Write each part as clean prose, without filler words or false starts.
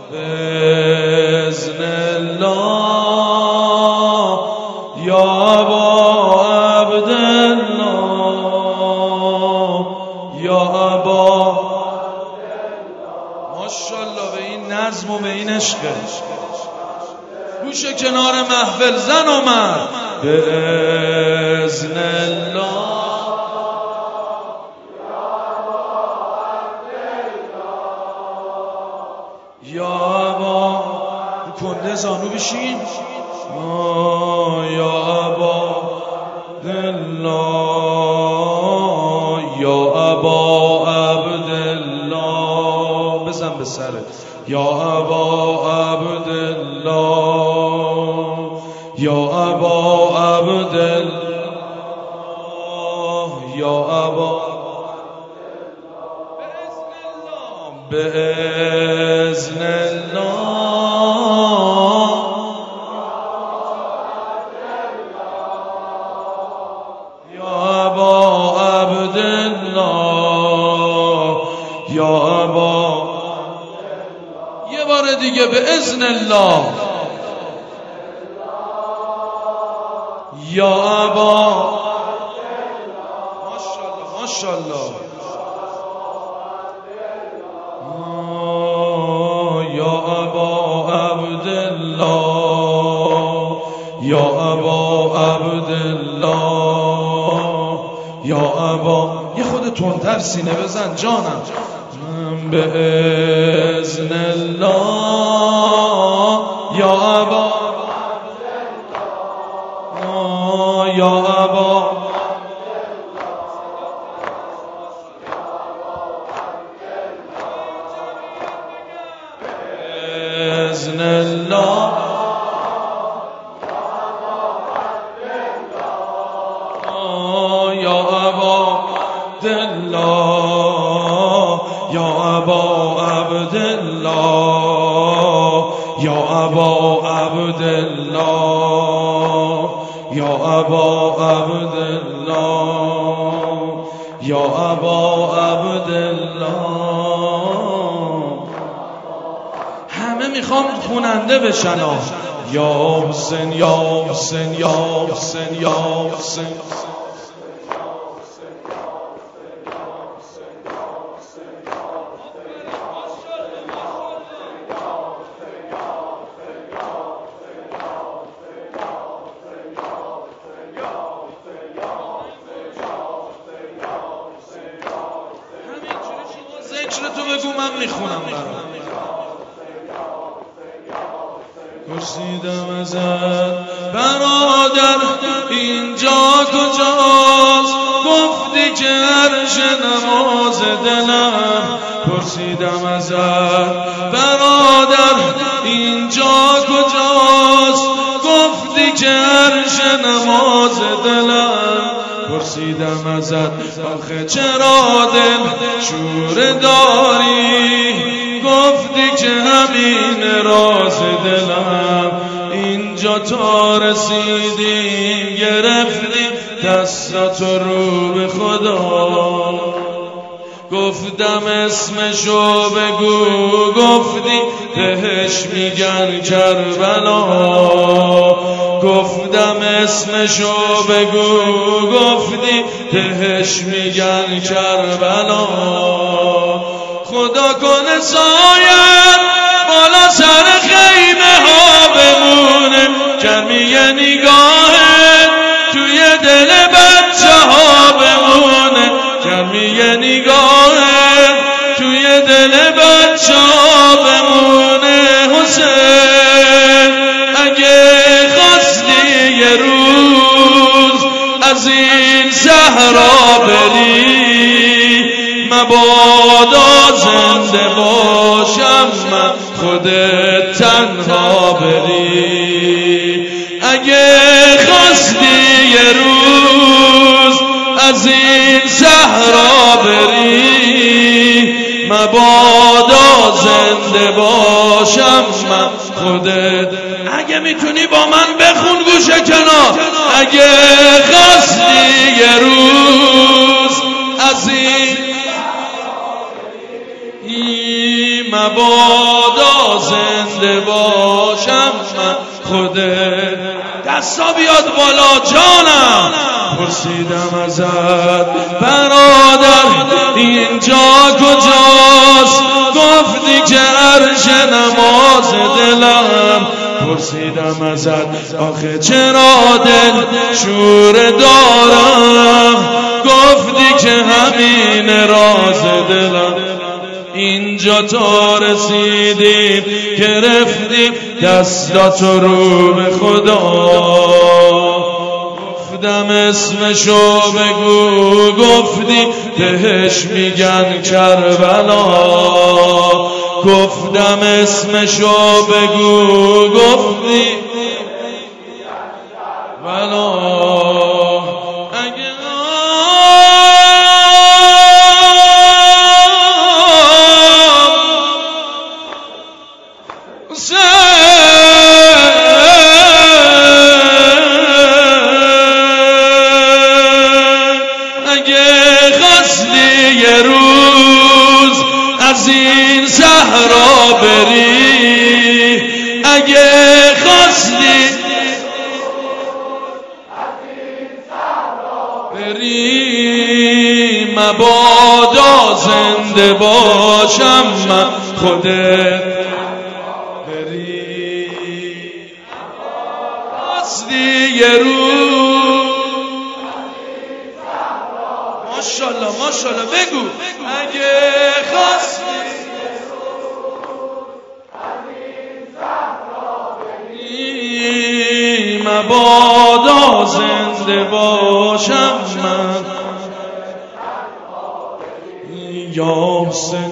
بإذن الله یا ابا عبدالله یا ابا. ماشاءالله به این نظم و به این عشقه. گوش کنار محفل زن و مرد. بإذن الله یا ابا. کنده زانو بشین. یا ابا عبدالله یا ابا عبدالله. بزن به سرت. یا ابا عبدالله یا ابا عبدالله یا ابا. بإذن الله یا ابا عبدالله یا ابا. یه بار دیگه بإذن الله یا ابا. ماشاءالله ماشاءالله. یا ابا عبدالله یا ابا عبدالله یا ابا. یه خود تندتر سینه بزن جانم. بإذن الله یا ابا یا ابا. بإذن الله یا ابا عبدالله یا ابا عبدالله یا ابا عبدالله یا ابا عبدالله یا ابا عبدالله. همه میخوام خوننده بشن. یا حسین یا حسین یا حسین یا حسین. ذکرتو بگو من میخونم برام. پرسیدم ازت برادر اینجا کجاست؟ گفتی که عرش نماز دلم. پرسیدم ازت برادر اینجا کجاست؟ گفتی که عرش نماز دلم. پرسیدم ازت آخه چرا دل شور داری؟ گفتی که همین راز دلم. اینجا تا رسیدیم گرفتیم دستاتو رو به خدا. گفتم اسمشو بگو گفتی بهش میگن کربلا. گفتم اسمشو بگو گفتی بهش میگن کربلا. خدا کنه سایت بالا سر خیمه ها بمونه. کمی نگاهت توی دل بچه ها بمونه. کمی نگاهت توی دل بچه ها بمونه. حسین اگه خواستی یه روز از این صحرا بری، مبادا زنده باشم من خودت تنها بری. اگه خواستی یه روز از این صحرا بری، مبادا زنده باشم من خودت. اگه میتونی با من بخون گوشه کنار. اگه خواستی یه روز از این مبادا زنده باشم من خودت. دستا بیاد بالا جانم. پرسیدم ازت برادر اینجا کجاست؟ گفتی که عرش نماز دلم. پرسیدم ازت آخه چرا دل شور دارم؟ گفتی که همین راز دلم. اینجا تا رسیدیم گرفتیم دستاتو رو به خدا. گفتم اسمشو بگو، گفتی بهش میگن کربلا. گفتم اسمشو بگو، گفتی ولا. یه روز از این صحرا بری، اگه خواستی بری، مبادا زنده باشم من خودت بری. خواستی یه روز ماشالله ماشالله بگو، اگه خواستی مبادا زنده باشم من یا حسین.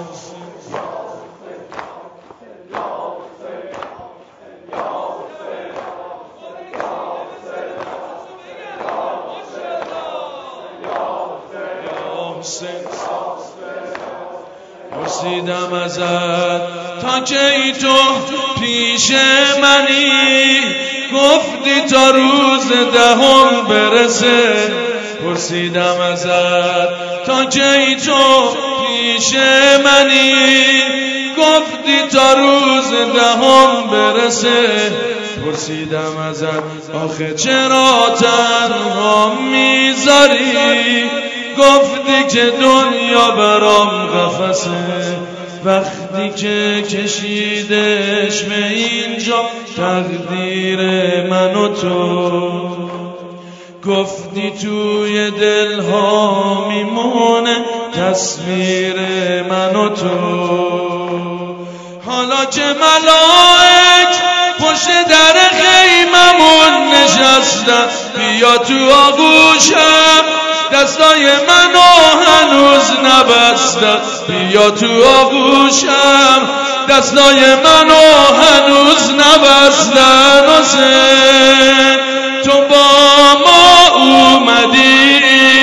پرسیدم ازت تا کی تو پیش منی؟ گفتی تا روز دهم برسه. پرسیدم ازت تا کی تو پیش منی؟ گفتی تا روز دهم برسه. پرسیدم ازت آخه چرا تنها میذاری؟ گفتی که دنیا برام قفسه. وقتی که کشیدش به اینجا تقدیر من و تو، گفتی توی دلها میمونه تصویر من و تو. حالا که ملائک پشت در خیممون نشستن، بیا تو آغوشم، دستای منو هنوز نبستن. بیا تو آغوشم، دستای منو هنوز نبستن. حسین تو با ما اومدی،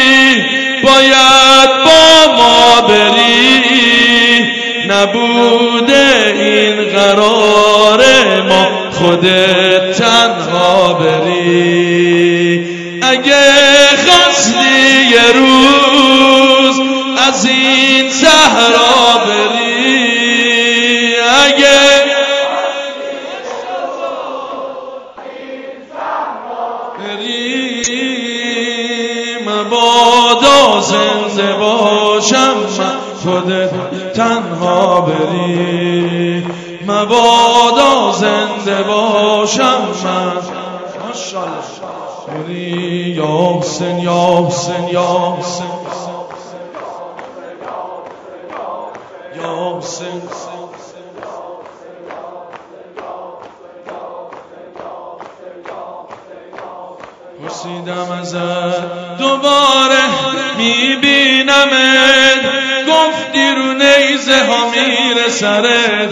باید با ما بری. نبوده این قرار ما خودت تنها بری. اگه خواستی یه روز از این صحرا بری، اگه بری، مبادا زنده باشم من خودت تنها بری. مبادا زنده باشم من بری. یا حسین یا حسین یا حسین یا حسین. پرسیدم ازت دوباره میبینمت، گفتی رو نیزه ها میره سرت.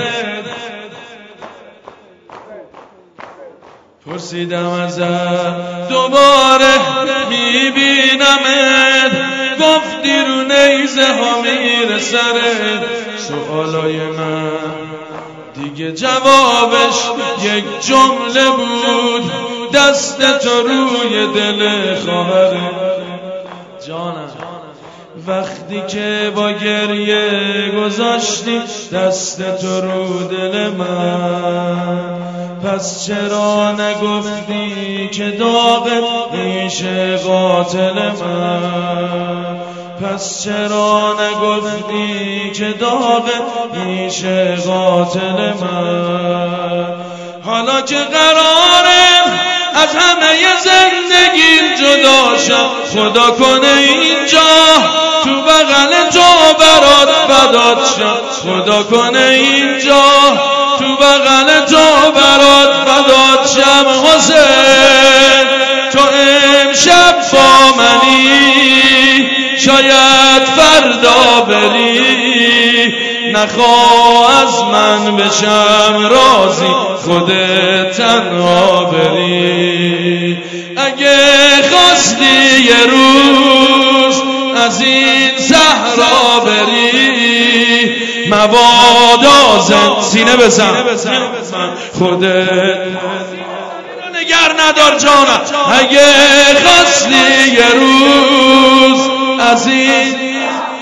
پرسیدم ازت دوباره میبینمت، گفتی رو نیزه ها میره سرت. سوالای من دیگه جوابش یک جمله بود، دست تو روی دل خواهرت. جانم وقتی که با گریه گذاشتی دست تو رو دل من، پس چرا نگفتی که داغت میشه قاتل من؟ پس چرا نگفتی که داغت میشه قاتل من؟ حالا که قراره از همه زندگیم جدا شم، خدا کنه اینجا تو بغل تو برات فدات شم، خدا کنه اینجا تو بغل تو برات فدات شم. حسین تو امشب با منی، شاید فردا بری، نخواه از من بشم راضی خودت تنها بری. اگه خواستی یه روز از این صحرا بری، مبادا سینه بزن خودت نگر ندار جانم. اگه خواستی یه روز از این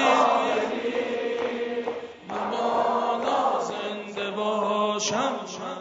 مبادا زنده باشم.